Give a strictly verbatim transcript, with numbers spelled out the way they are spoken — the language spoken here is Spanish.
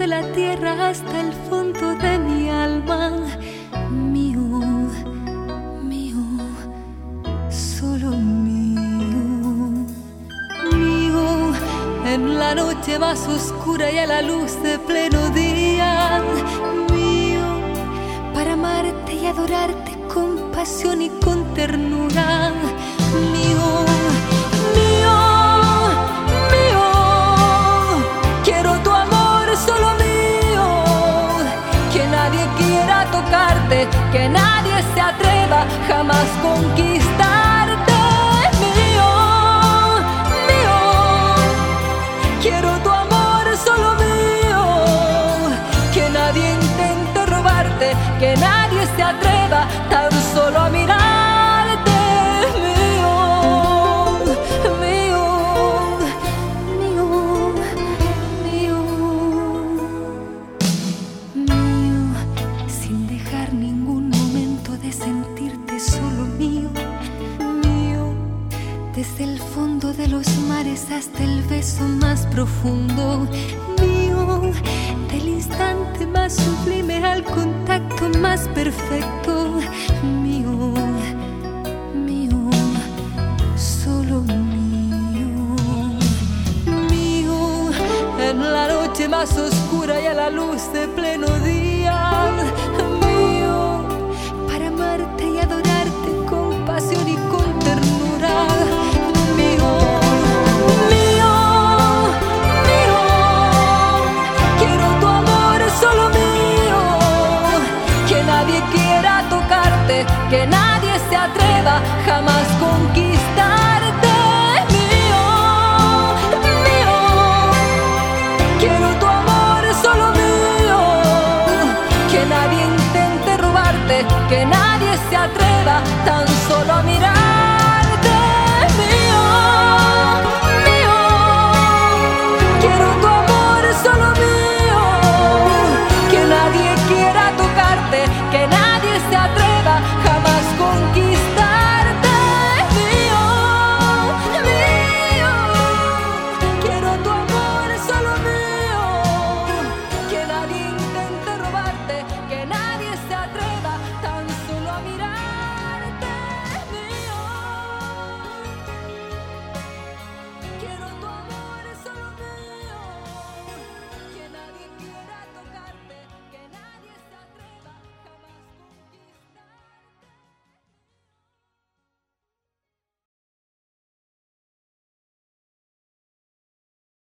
la tierra hasta el fondo de mi alma. Mío, mío, solo mío. Mío, en la noche más oscura y a la luz de pleno día. Mío, para amarte y adorarte con pasión y con ternura. Mío, mío, mío, quiero tu amor solo mío. Que nadie quiera tocarte, que nadie se atreva jamás conquistarte. Mío, mío, quiero tu amor solo mío. Que nadie intente robarte, que nadie se atreva tan solo a mirarte. Desde el fondo de los mares hasta el beso más profundo. Mío, del instante más sublime al contacto más perfecto. Mío, mío, solo mío. Mío, en la noche más oscura y a la luz de pleno día. Mío, para amarte y adorarte con pasión y con ternura. Que nadie se atreva jamás conquistarte. Mío, mío, quiero tu amor solo mío. Que nadie intente robarte, que nadie se atreva tan solo